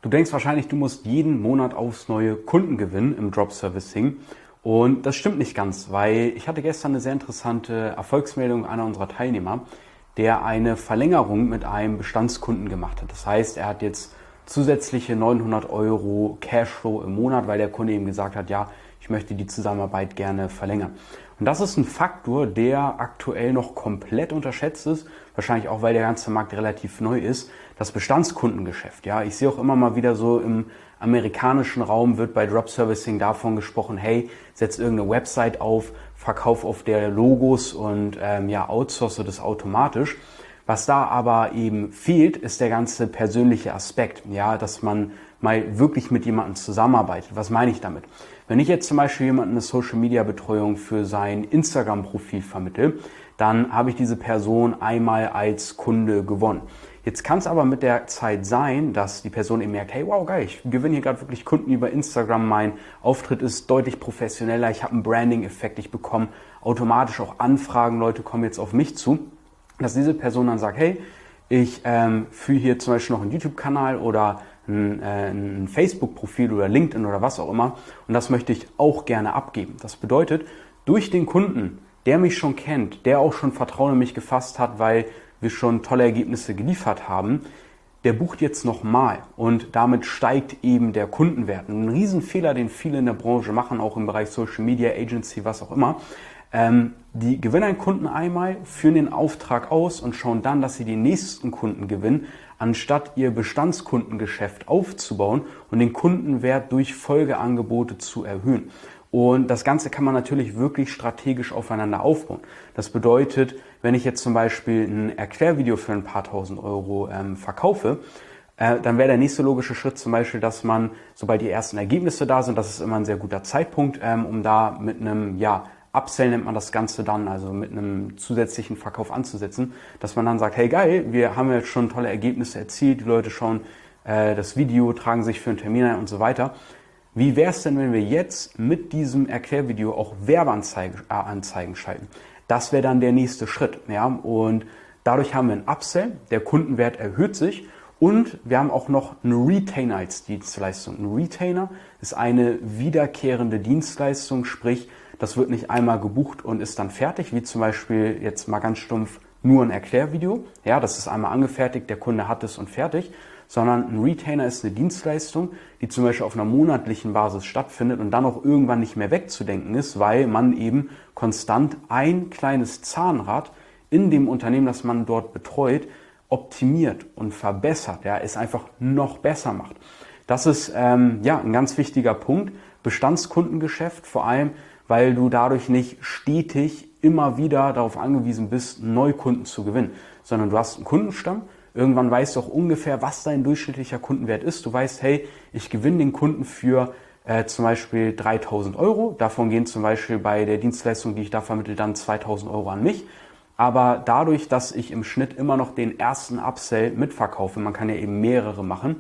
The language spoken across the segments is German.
Du denkst wahrscheinlich, du musst jeden Monat aufs neue Kunden gewinnen im Drop Servicing. Und das stimmt nicht ganz, weil ich hatte gestern eine sehr interessante Erfolgsmeldung einer unserer Teilnehmer, der eine Verlängerung mit einem Bestandskunden gemacht hat. Das heißt, er hat jetzt zusätzliche 900 Euro Cashflow im Monat, weil der Kunde ihm gesagt hat, ja, ich möchte die Zusammenarbeit gerne verlängern. Und das ist ein Faktor, der aktuell noch komplett unterschätzt ist, wahrscheinlich auch, weil der ganze Markt relativ neu ist, das Bestandskundengeschäft. Ja, ich sehe auch immer mal wieder so im amerikanischen Raum wird bei Drop Servicing davon gesprochen, hey, setz irgendeine Website auf, verkauf auf der Logos und outsource das automatisch. Was da aber eben fehlt, ist der ganze persönliche Aspekt, ja, dass man mal wirklich mit jemandem zusammenarbeitet. Was meine ich damit? Wenn ich jetzt zum Beispiel jemandem eine Social-Media-Betreuung für sein Instagram-Profil vermittle, dann habe ich diese Person einmal als Kunde gewonnen. Jetzt kann es aber mit der Zeit sein, dass die Person eben merkt, hey, wow, geil, ich gewinne hier gerade wirklich Kunden über Instagram, mein Auftritt ist deutlich professioneller, ich habe einen Branding-Effekt, ich bekomme automatisch auch Anfragen, Leute kommen jetzt auf mich zu, dass diese Person dann sagt, hey, ich führe hier zum Beispiel noch einen YouTube-Kanal oder ein Facebook-Profil oder LinkedIn oder was auch immer und das möchte ich auch gerne abgeben. Das bedeutet, durch den Kunden, der mich schon kennt, der auch schon Vertrauen in mich gefasst hat, weil wir schon tolle Ergebnisse geliefert haben, der bucht jetzt nochmal und damit steigt eben der Kundenwert. Ein Riesenfehler, den viele in der Branche machen, auch im Bereich Social Media, Agency, was auch immer. Die gewinnen einen Kunden einmal, führen den Auftrag aus und schauen dann, dass sie den nächsten Kunden gewinnen, anstatt ihr Bestandskundengeschäft aufzubauen und den Kundenwert durch Folgeangebote zu erhöhen. Und das Ganze kann man natürlich wirklich strategisch aufeinander aufbauen. Das bedeutet, wenn ich jetzt zum Beispiel ein Erklärvideo für ein paar tausend Euro verkaufe, dann wäre der nächste logische Schritt zum Beispiel, dass man, sobald die ersten Ergebnisse da sind, das ist immer ein sehr guter Zeitpunkt, um da mit einem, Upsell nennt man das Ganze dann, also mit einem zusätzlichen Verkauf anzusetzen, dass man dann sagt, hey geil, wir haben jetzt schon tolle Ergebnisse erzielt, die Leute schauen das Video, tragen sich für einen Termin ein und so weiter. Wie wäre es denn, wenn wir jetzt mit diesem Erklärvideo auch Werbeanzeigen schalten? Das wäre dann der nächste Schritt. Ja? Und dadurch haben wir einen Upsell, der Kundenwert erhöht sich und wir haben auch noch einen Retainer als Dienstleistung. Ein Retainer ist eine wiederkehrende Dienstleistung, sprich, das wird nicht einmal gebucht und ist dann fertig, wie zum Beispiel jetzt mal ganz stumpf nur ein Erklärvideo. Ja, das ist einmal angefertigt, der Kunde hat es und fertig. Sondern ein Retainer ist eine Dienstleistung, die zum Beispiel auf einer monatlichen Basis stattfindet und dann auch irgendwann nicht mehr wegzudenken ist, weil man eben konstant ein kleines Zahnrad in dem Unternehmen, das man dort betreut, optimiert und verbessert, es einfach noch besser macht. Das ist ein ganz wichtiger Punkt, Bestandskundengeschäft, vor allem, weil du dadurch nicht stetig immer wieder darauf angewiesen bist, Neukunden zu gewinnen, sondern du hast einen Kundenstamm. Irgendwann weißt du auch ungefähr, was dein durchschnittlicher Kundenwert ist. Du weißt, hey, ich gewinne den Kunden für zum Beispiel 3.000 Euro. Davon gehen zum Beispiel bei der Dienstleistung, die ich da vermittle, dann 2.000 Euro an mich. Aber dadurch, dass ich im Schnitt immer noch den ersten Upsell mitverkaufe, man kann ja eben mehrere machen,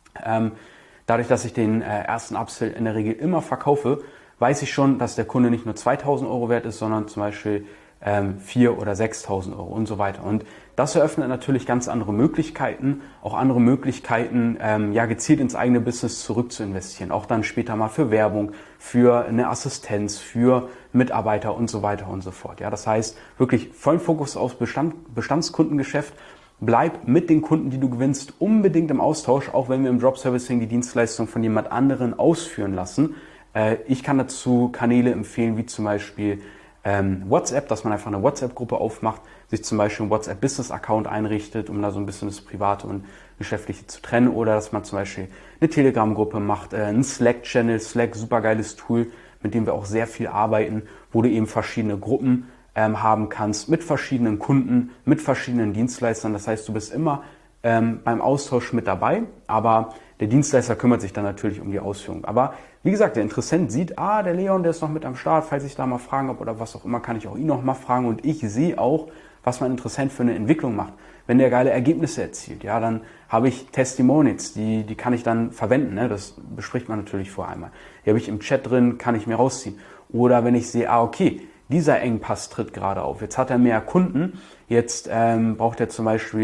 dadurch, dass ich den ersten Upsell in der Regel immer verkaufe, weiß ich schon, dass der Kunde nicht nur 2.000 Euro wert ist, sondern zum Beispiel 4.000 oder 6.000 Euro und so weiter. Und das eröffnet natürlich ganz andere Möglichkeiten, auch andere Möglichkeiten, gezielt ins eigene Business zurück zu investieren. Auch dann später mal für Werbung, für eine Assistenz, für Mitarbeiter und so weiter und so fort. Ja, das heißt, wirklich vollen Fokus auf Bestandskundengeschäft. Bleib mit den Kunden, die du gewinnst, unbedingt im Austausch, auch wenn wir im Drop Servicing die Dienstleistung von jemand anderen ausführen lassen. Ich kann dazu Kanäle empfehlen, wie zum Beispiel WhatsApp, dass man einfach eine WhatsApp-Gruppe aufmacht, sich zum Beispiel einen WhatsApp-Business-Account einrichtet, um da so ein bisschen das Private und Geschäftliche zu trennen, oder dass man zum Beispiel eine Telegram-Gruppe macht, einen Slack-Channel, Slack, super geiles Tool, mit dem wir auch sehr viel arbeiten, wo du eben verschiedene Gruppen haben kannst, mit verschiedenen Kunden, mit verschiedenen Dienstleistern. Das heißt, du bist immer beim Austausch mit dabei, aber der Dienstleister kümmert sich dann natürlich um die Ausführung. Aber wie gesagt, der Interessent sieht, der Leon, der ist noch mit am Start, falls ich da mal Fragen habe oder was auch immer, kann ich auch ihn noch mal fragen. Und ich sehe auch, was mein Interessent für eine Entwicklung macht. Wenn der geile Ergebnisse erzielt, dann habe ich Testimonials, die kann ich dann verwenden. Ne? Das bespricht man natürlich vorher einmal. Die habe ich im Chat drin, kann ich mir rausziehen. Oder wenn ich sehe, okay, dieser Engpass tritt gerade auf. Jetzt hat er mehr Kunden, jetzt braucht er zum Beispiel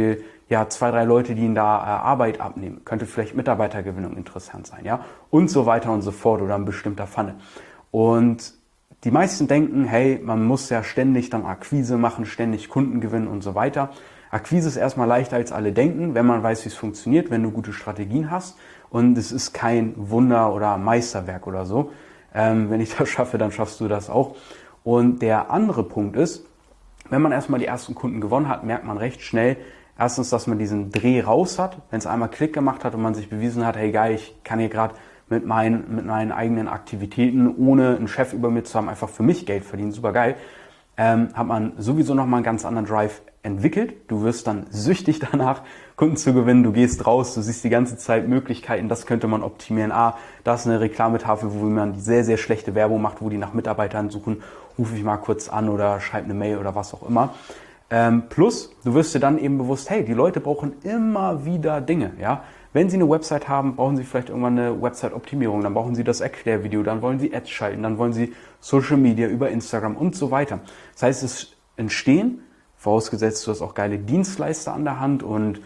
ja 2, 3 Leute, die ihnen da Arbeit abnehmen. Könnte vielleicht Mitarbeitergewinnung interessant sein, ja, und so weiter und so fort oder ein bestimmter Funnel. Und die meisten denken, hey, man muss ja ständig dann Akquise machen, ständig Kunden gewinnen und so weiter. Akquise ist erstmal leichter als alle denken, wenn man weiß, wie es funktioniert, wenn du gute Strategien hast. Und es ist kein Wunder oder Meisterwerk oder so. Wenn ich das schaffe, dann schaffst du das auch. Und der andere Punkt ist, wenn man erstmal die ersten Kunden gewonnen hat, merkt man recht schnell, erstens, dass man diesen Dreh raus hat, wenn es einmal Klick gemacht hat und man sich bewiesen hat, hey geil, ich kann hier gerade mit meinen eigenen Aktivitäten, ohne einen Chef über mir zu haben, einfach für mich Geld verdienen, super geil, hat man sowieso nochmal einen ganz anderen Drive entwickelt. Du wirst dann süchtig danach, Kunden zu gewinnen. Du gehst raus, du siehst die ganze Zeit Möglichkeiten, das könnte man optimieren. Da ist eine Reklametafel, wo man die sehr, sehr schlechte Werbung macht, wo die nach Mitarbeitern suchen. Rufe ich mal kurz an oder schreib eine Mail oder was auch immer. Plus, du wirst dir dann eben bewusst, hey, die Leute brauchen immer wieder Dinge, ja. Wenn sie eine Website haben, brauchen sie vielleicht irgendwann eine Website-Optimierung, dann brauchen sie das Erklärvideo, dann wollen sie Ads schalten, dann wollen sie Social Media über Instagram und so weiter. Das heißt, es entstehen, vorausgesetzt du hast auch geile Dienstleister an der Hand und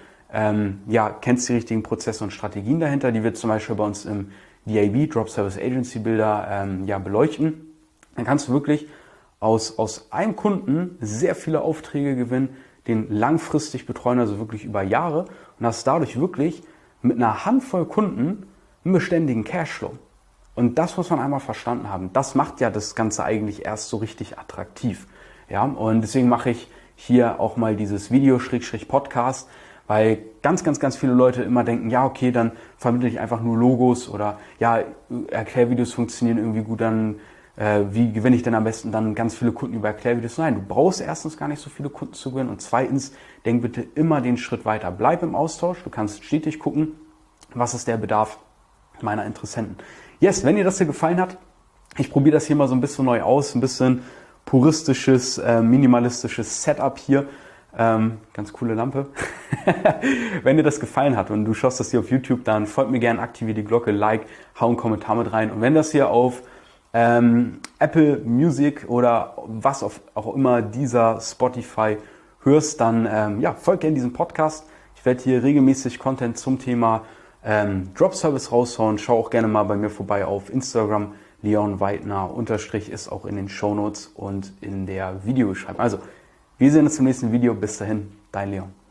kennst die richtigen Prozesse und Strategien dahinter, die wir zum Beispiel bei uns im DAB, Drop Service Agency Builder, beleuchten. Dann kannst du wirklich aus einem Kunden sehr viele Aufträge gewinnen, den langfristig betreuen, also wirklich über Jahre und hast dadurch wirklich mit einer Handvoll Kunden einen beständigen Cashflow. Und das muss man einmal verstanden haben. Das macht ja das Ganze eigentlich erst so richtig attraktiv. Ja, und deswegen mache ich hier auch mal dieses Video-Podcast, weil ganz viele Leute immer denken, ja, okay, dann vermittle ich einfach nur Logos oder ja, Erklärvideos funktionieren irgendwie gut, dann wie gewinne ich denn am besten dann ganz viele Kunden über Erklärvideos? Nein, du brauchst erstens gar nicht so viele Kunden zu gewinnen und zweitens, denk bitte immer den Schritt weiter. Bleib im Austausch, du kannst stetig gucken, was ist der Bedarf meiner Interessenten. Yes, wenn dir das hier gefallen hat, ich probiere das hier mal so ein bisschen neu aus, ein bisschen puristisches, minimalistisches Setup hier. Ganz coole Lampe. Wenn dir das gefallen hat und du schaust das hier auf YouTube, dann folgt mir gerne, aktiviere die Glocke, Like, hau einen Kommentar mit rein. Und wenn das hier auf Apple Music oder was auch immer dieser Spotify hörst, dann folg gerne diesem Podcast. Ich werde hier regelmäßig Content zum Thema Drop Service raushauen. Schau auch gerne mal bei mir vorbei auf Instagram. Leon Weidner _ ist auch in den Shownotes und in der Videobeschreibung. Also, wir sehen uns im nächsten Video. Bis dahin, dein Leon.